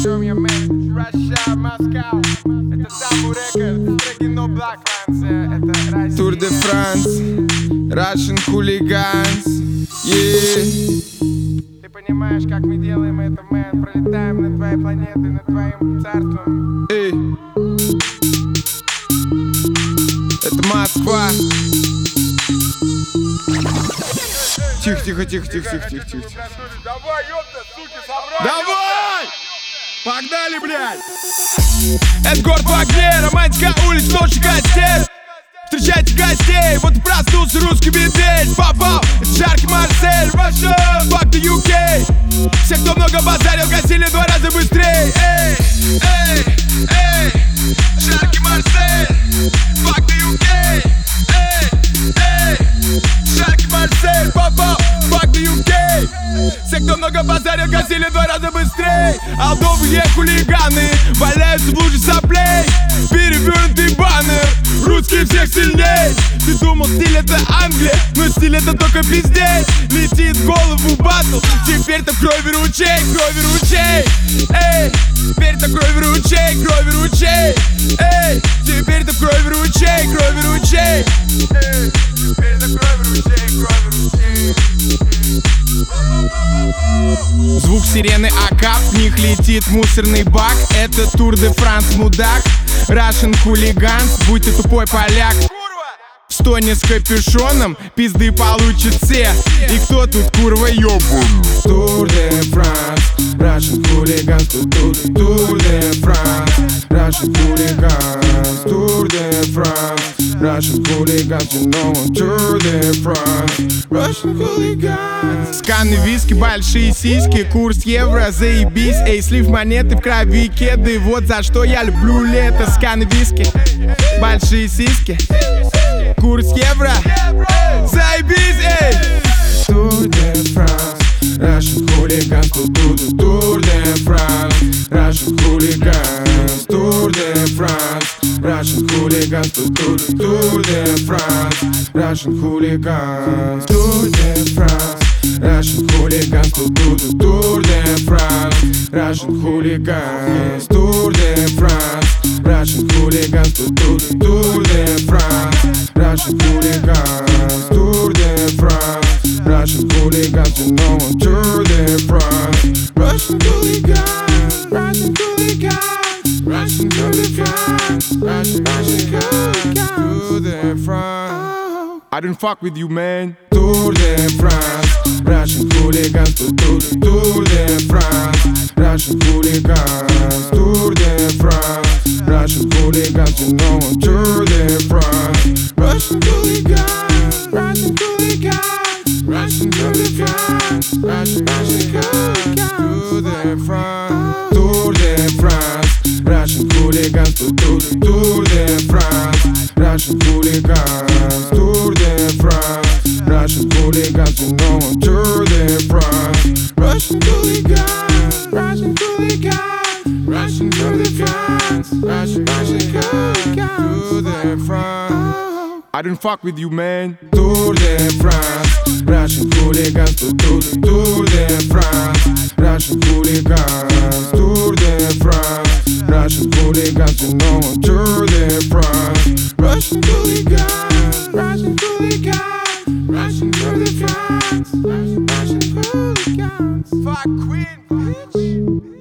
Тур де Франс, Russian Hooligans, yeah. Ты понимаешь, как мы делаем это, мэн? Пролетаем над твоей планетой, над твоим царством. Эй. Это Москва. Тихо, тихо, тихо, тихо, тихо, тихо, тихо. Давай, ёпта, суки, собрались! Давай! Погнали, блядь! Это город в огне, романтика улиц, ночи костей. Встречайте гостей, вот и проснулся русский медведь. Попал, это жаркий Марсель, Russia, fuck the UK. Все, кто много базарил, гасили 2 раза быстрее. Эй, эй, эй, жаркий Марсель, fuck the UK. Эй, эй, жаркий Марсель, попал, fuck the UK. Все, кто много базарил, гасили 2 раза быстрее. Алдовые хулиганы валяются в луже соплей. Перевернутый баннер, русские всех сильней. Ты думал, стиль это Англия, но стиль это только пиздец. Летит в голову батл, теперь-то крови ручей, крови ручей. Эй, теперь-то крови ручей, крови ручей. Эй, теперь-то крови ручей, крови ручей. Эй, теперь-то крови ручей, крови ручей. Звук сирены АК, в них летит мусорный бак. Это Тур де Франс, мудак, Russian Hooligans, будь ты тупой поляк. В стоне с капюшоном пизды получат все. И кто тут курва ёбан? Тур де Франс, Russian Hooligans, Тур де Франс, Russian Hooligans, Тур де Франс, Russian Hooligans, you know I'm Tour de France, Russian Hooligans. Сканы виски, большие сиськи, курс евро, заебись. Эй, слив монеты в крови, кеды, вот за что я люблю лето. Сканы виски, большие сиськи, курс евро, заебись, эй. Tour de France, Russian Hooligans, Tour de France, Russian Hooligans, Tour de France, Russian Hooligans, Tour de France, Russian Hooligans, Tour de France, Russian Hooligans, Tour de France, Russian Hooligans, Tour de France, Russian Hooligans, Tour de France, Russian Hooligans, Tour de France, Russian Hooligans, you know I'm Tour de France, Russian Hooligans, Russian Hooligans, Russian Tour de France, Russian Hooligans, Tour de France. I didn't fuck with you, man. Tour de France, Russian Hooligans, Tour de France, Russian Hooligans, Tour de France, Russian Hooligans, you know I'm Tour de France, Russian Hooligans, Russian Hooligans, Russian Tour de France, Russian Hooligans, Tour de France, Tour de France, Russian Hooligans, Tour de France, Russian Hooligans, Tour de France, Russian Hooligans, you know I'm Tour de France, Russian Hooligans, Russian Hooligans, Russian Tour de France, Russian Hooligans, Tour de France. I didn't fuck with you, man. Tour de France, Russian Hooligans, Tour de France, Russian Hooligans, Tour de France, Russian Hooligans, you know I'm Tour de France, Russian Hooligans, Russian Hooligans, Russian Tour de France, Russian Hooligans. Fuck Queen, bitch.